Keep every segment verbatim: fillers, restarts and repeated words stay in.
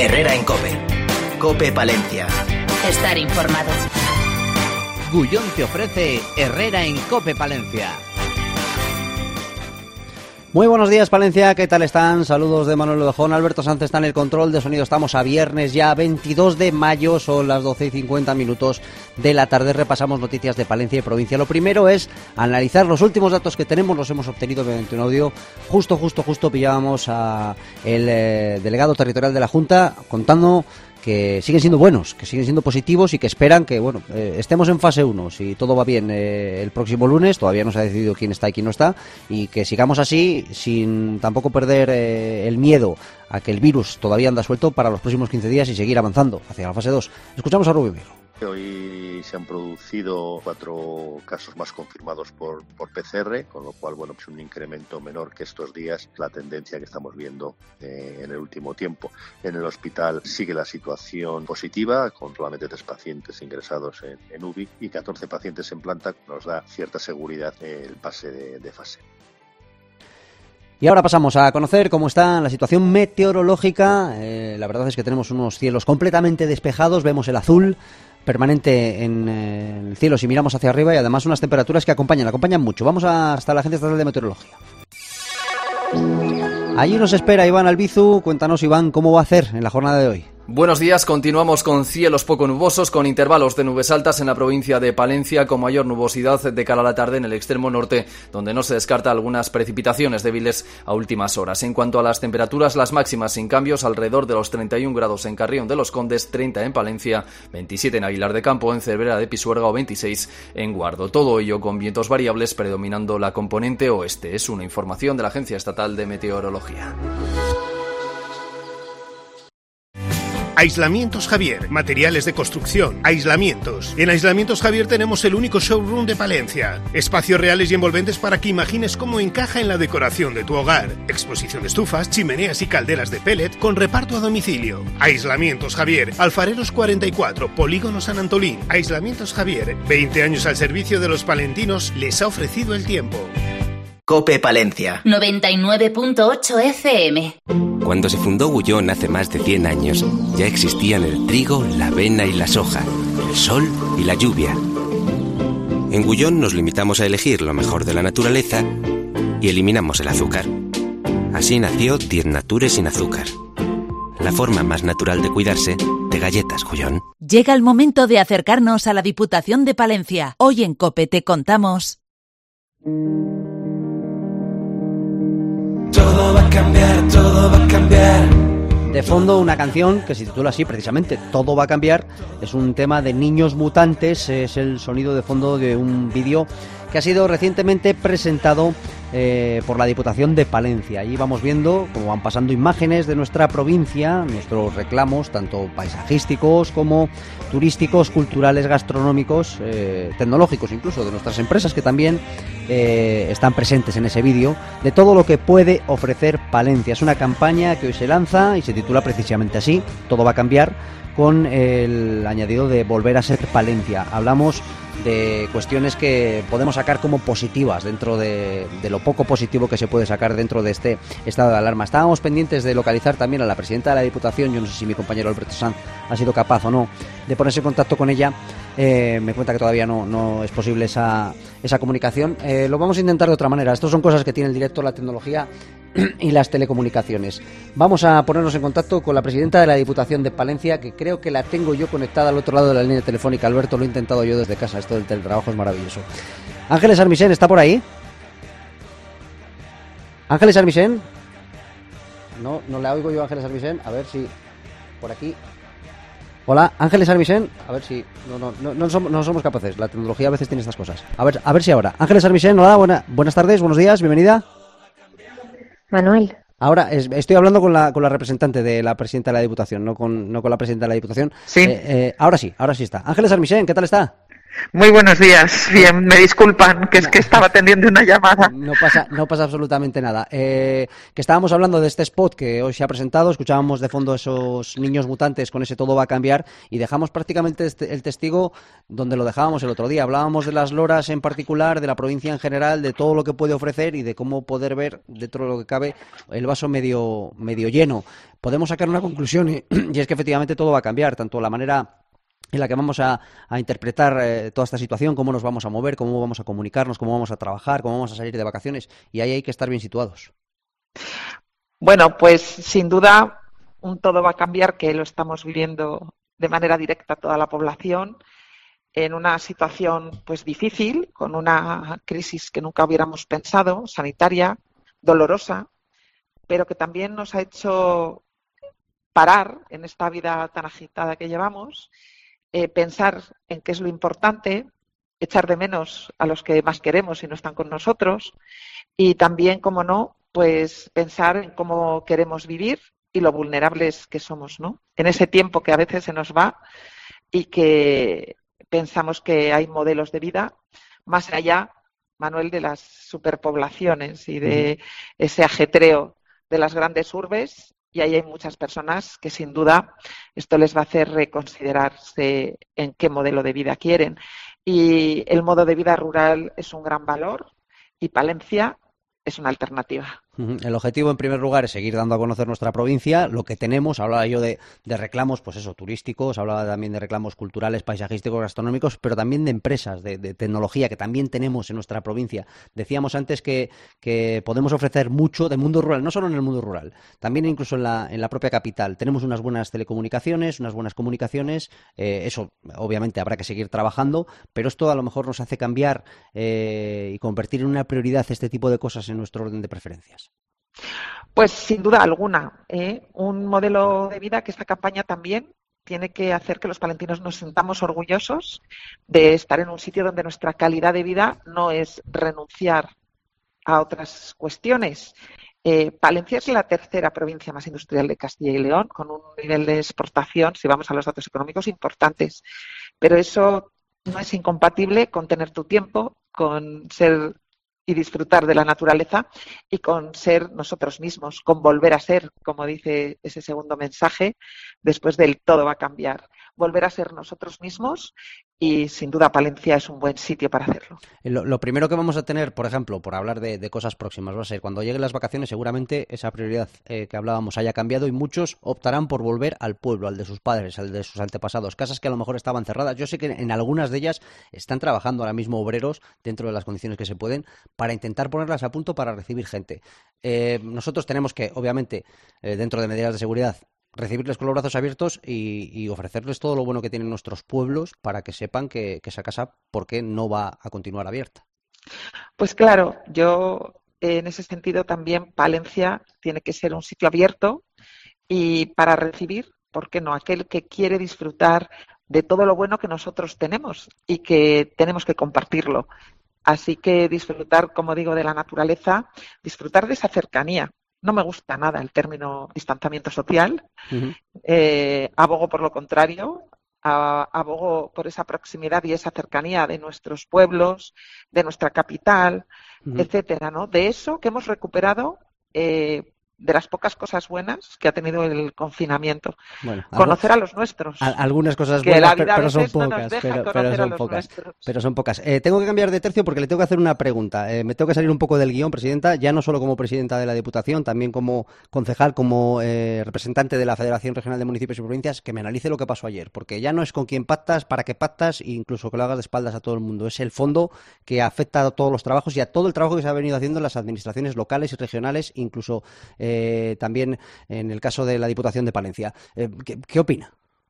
Herrera en COPE. COPE Palencia. Estar informado. Gullón te ofrece Herrera en COPE Palencia. Muy buenos días, Palencia, ¿qué tal están? Saludos de Manuel Odejón. Alberto Sánchez está en el control de sonido. Estamos a viernes ya, veintidós de mayo, son las doce y cincuenta minutos de la tarde. Repasamos noticias de Palencia y provincia. Lo primero es analizar los últimos datos que tenemos, los hemos obtenido mediante un audio. Justo, justo, justo pillábamos a el eh, delegado territorial de la Junta contando que siguen siendo buenos, que siguen siendo positivos y que esperan que, bueno, eh, estemos en fase uno, si todo va bien eh, el próximo lunes, todavía no se ha decidido quién está y quién no está, y que sigamos así sin tampoco perder eh, el miedo a que el virus todavía anda suelto para los próximos quince días y seguir avanzando hacia la fase dos. Escuchamos a Rubio Miro. Hoy se han producido cuatro casos más confirmados por, por P C R, con lo cual, bueno, pues un incremento menor que estos días, la tendencia que estamos viendo eh, en el último tiempo. En el hospital sigue la situación positiva, con solamente tres pacientes ingresados en, en U B I y catorce pacientes en planta, nos da cierta seguridad el pase de, de fase. Y ahora pasamos a conocer cómo está la situación meteorológica. Eh, la verdad es que tenemos unos cielos completamente despejados, vemos el azul permanente en eh, el cielo si miramos hacia arriba y además unas temperaturas que acompañan, acompañan mucho. Vamos a, hasta la Agencia Estatal de Meteorología. Allí nos espera Iván Albizu. Cuéntanos, Iván, cómo va a hacer en la jornada de hoy. Buenos días, continuamos con cielos poco nubosos, con intervalos de nubes altas en la provincia de Palencia, con mayor nubosidad de cara a la tarde en el extremo norte, donde no se descarta algunas precipitaciones débiles a últimas horas. En cuanto a las temperaturas, las máximas sin cambios, alrededor de los treinta y un grados en Carrión de los Condes, treinta en Palencia, veintisiete en Aguilar de Campo, en Cervera de Pisuerga o veintiséis en Guardo. Todo ello con vientos variables predominando la componente oeste. Es una información de la Agencia Estatal de Meteorología. Aislamientos Javier, materiales de construcción, aislamientos. En Aislamientos Javier tenemos el único showroom de Palencia. Espacios reales y envolventes para que imagines cómo encaja en la decoración de tu hogar. Exposición de estufas, chimeneas y calderas de pellet con reparto a domicilio. Aislamientos Javier, Alfareros cuarenta y cuatro, Polígono San Antolín. Aislamientos Javier, veinte años al servicio de los palentinos, les ha ofrecido el tiempo. COPE Palencia. noventa y nueve punto ocho F M. Cuando se fundó Gullón hace más de cien años, ya existían el trigo, la avena y la soja, el sol y la lluvia. En Gullón nos limitamos a elegir lo mejor de la naturaleza y eliminamos el azúcar. Así nació Diez Natures sin azúcar. La forma más natural de cuidarse de galletas Gullón. Llega el momento de acercarnos a la Diputación de Palencia. Hoy en COPE te contamos... Todo va a cambiar, todo va a cambiar. De fondo una canción que se titula así precisamente, Todo va a cambiar. Es un tema de Niños Mutantes, es el sonido de fondo de un vídeo que ha sido recientemente presentado eh, por la Diputación de Palencia. Allí vamos viendo cómo van pasando imágenes de nuestra provincia, nuestros reclamos, tanto paisajísticos como turísticos, culturales, gastronómicos, eh, tecnológicos incluso, de nuestras empresas que también eh, están presentes en ese vídeo, de todo lo que puede ofrecer Palencia. Es una campaña que hoy se lanza y se titula precisamente así, Todo va a cambiar, con el añadido de volver a ser Palencia. Hablamos de cuestiones que podemos sacar como positivas dentro de, de lo poco positivo que se puede sacar dentro de este estado de alarma. Estábamos pendientes de localizar también a la presidenta de la Diputación. Yo no sé si mi compañero Alberto Sanz ha sido capaz o no de ponerse en contacto con ella. Eh, me cuenta que todavía no, no es posible esa, esa comunicación. Eh, lo vamos a intentar de otra manera. Estas son cosas que tiene el directo, la tecnología y las telecomunicaciones. Vamos a ponernos en contacto con la presidenta de la Diputación de Palencia, que creo que la tengo yo conectada al otro lado de la línea telefónica. Alberto, lo he intentado yo desde casa. Esto del teletrabajo es maravilloso. Ángeles Armisen, ¿está por ahí? Ángeles Armisen. No, no la oigo yo, Ángeles Armisen. A ver si por aquí. Hola, Ángeles Armisen. A ver si no no no no somos, no somos capaces. La tecnología a veces tiene estas cosas. A ver a ver si ahora. Ángeles Armisen, hola, buena, buenas tardes, buenos días, bienvenida. Manuel. Ahora es, estoy hablando con la con la representante de la presidenta de la Diputación, no con no con la presidenta de la Diputación. Sí. Eh, eh, ahora sí, ahora sí está. Ángeles Armisen, ¿qué tal está? Muy buenos días. Bien, me disculpan, que es que estaba atendiendo una llamada. No pasa, no pasa absolutamente nada. Eh, que estábamos hablando de este spot que hoy se ha presentado, escuchábamos de fondo esos niños mutantes con ese todo va a cambiar y dejamos prácticamente este, el testigo donde lo dejábamos el otro día. Hablábamos de las loras en particular, de la provincia en general, de todo lo que puede ofrecer y de cómo poder ver, dentro de lo que cabe, el vaso medio, medio lleno. Podemos sacar una conclusión y, y es que efectivamente todo va a cambiar, tanto la manera en la que vamos a, a interpretar eh, toda esta situación, cómo nos vamos a mover, cómo vamos a comunicarnos, cómo vamos a trabajar, cómo vamos a salir de vacaciones, y ahí hay que estar bien situados. Bueno, pues sin duda un todo va a cambiar, que lo estamos viviendo de manera directa toda la población, en una situación pues difícil, con una crisis que nunca hubiéramos pensado, sanitaria, dolorosa, pero que también nos ha hecho parar en esta vida tan agitada que llevamos. Eh, pensar en qué es lo importante, echar de menos a los que más queremos y no están con nosotros, y también, como no, pues pensar en cómo queremos vivir y lo vulnerables que somos, ¿no? En ese tiempo que a veces se nos va y que pensamos que hay modelos de vida más allá, Manuel, de las superpoblaciones y de ese ajetreo de las grandes urbes. Y ahí hay muchas personas que sin duda esto les va a hacer reconsiderarse en qué modelo de vida quieren. Y el modo de vida rural es un gran valor y Palencia es una alternativa. El objetivo, en primer lugar, es seguir dando a conocer nuestra provincia, lo que tenemos. Hablaba yo de, de reclamos, pues eso, turísticos, hablaba también de reclamos culturales, paisajísticos, gastronómicos, pero también de empresas, de, de tecnología, que también tenemos en nuestra provincia. Decíamos antes que, que podemos ofrecer mucho de mundo rural, no solo en el mundo rural, también incluso en la, en la propia capital. Tenemos unas buenas telecomunicaciones, unas buenas comunicaciones, eh, eso obviamente habrá que seguir trabajando, pero esto a lo mejor nos hace cambiar eh, y convertir en una prioridad este tipo de cosas en nuestro orden de preferencias. Pues sin duda alguna, ¿eh? Un modelo de vida que esta campaña también tiene que hacer que los palentinos nos sintamos orgullosos de estar en un sitio donde nuestra calidad de vida no es renunciar a otras cuestiones. Eh, Palencia es la tercera provincia más industrial de Castilla y León, con un nivel de exportación, si vamos a los datos económicos, importantes. Pero eso no es incompatible con tener tu tiempo, con ser y disfrutar de la naturaleza y con ser nosotros mismos, con volver a ser, como dice ese segundo mensaje, después del todo va a cambiar. Volver a ser nosotros mismos y sin duda Palencia es un buen sitio para hacerlo. Lo, lo primero que vamos a tener, por ejemplo, por hablar de, de cosas próximas, va a ser cuando lleguen las vacaciones, seguramente esa prioridad eh, que hablábamos haya cambiado y muchos optarán por volver al pueblo, al de sus padres, al de sus antepasados, casas que a lo mejor estaban cerradas. Yo sé que en algunas de ellas están trabajando ahora mismo obreros dentro de las condiciones que se pueden para intentar ponerlas a punto para recibir gente. Eh, nosotros tenemos que, obviamente, eh, dentro de medidas de seguridad, recibirles con los brazos abiertos y, y ofrecerles todo lo bueno que tienen nuestros pueblos para que sepan que, que esa casa, ¿por qué no va a continuar abierta? Pues claro, yo en ese sentido también Palencia tiene que ser un sitio abierto y para recibir, ¿por qué no?, aquel que quiere disfrutar de todo lo bueno que nosotros tenemos y que tenemos que compartirlo. Así que disfrutar, como digo, de la naturaleza, disfrutar de esa cercanía. No me gusta nada el término distanciamiento social. Uh-huh. Eh, abogo por lo contrario, a, abogo por esa proximidad y esa cercanía de nuestros pueblos, de nuestra capital, uh-huh. etcétera, ¿no? De eso que hemos recuperado, eh, de las pocas cosas buenas que ha tenido el confinamiento. Bueno, conocer algo, a los nuestros. A, algunas cosas buenas, pero, pero son pocas. No pero, pero son pocas. Pero son pocas. Eh, tengo que cambiar de tercio porque le tengo que hacer una pregunta. Eh, me tengo que salir un poco del guión, presidenta, ya no solo como presidenta de la Diputación, también como concejal, como eh, representante de la Federación Regional de Municipios y Provincias, que me analice lo que pasó ayer. Porque ya no es con quién pactas, para qué pactas, e incluso que lo hagas de espaldas a todo el mundo. Es el fondo que afecta a todos los trabajos y a todo el trabajo que se ha venido haciendo en las administraciones locales y regionales, incluso Eh, también en el caso de la Diputación de Palencia. Eh, ¿qué, ¿Qué opina?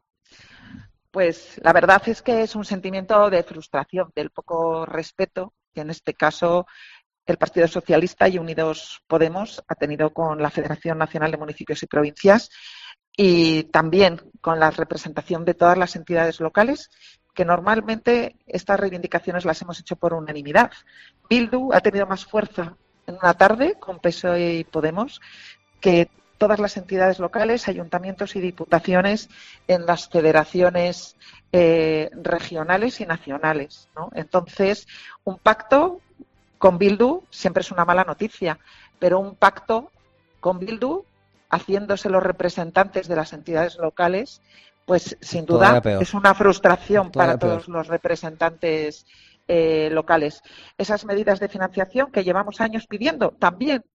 Pues la verdad es que es un sentimiento de frustración, del poco respeto que en este caso el Partido Socialista y Unidos Podemos ha tenido con la Federación Nacional de Municipios y Provincias y también con la representación de todas las entidades locales, que normalmente estas reivindicaciones las hemos hecho por unanimidad. Bildu ha tenido más fuerza en una tarde con P S O E y Podemos que todas las entidades locales, ayuntamientos y diputaciones en las federaciones eh, regionales y nacionales, ¿no? Entonces, un pacto con Bildu siempre es una mala noticia, pero un pacto con Bildu, haciéndose los representantes de las entidades locales, pues sin duda es una frustración para todos los representantes eh, locales. Esas medidas de financiación que llevamos años pidiendo también